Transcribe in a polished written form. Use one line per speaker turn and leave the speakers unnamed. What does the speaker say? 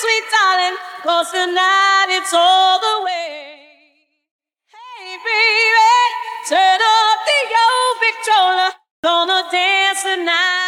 sweet darling, 'cause tonight it's all the way. Hey, baby, turn up the old Victrola, gonna dance tonight.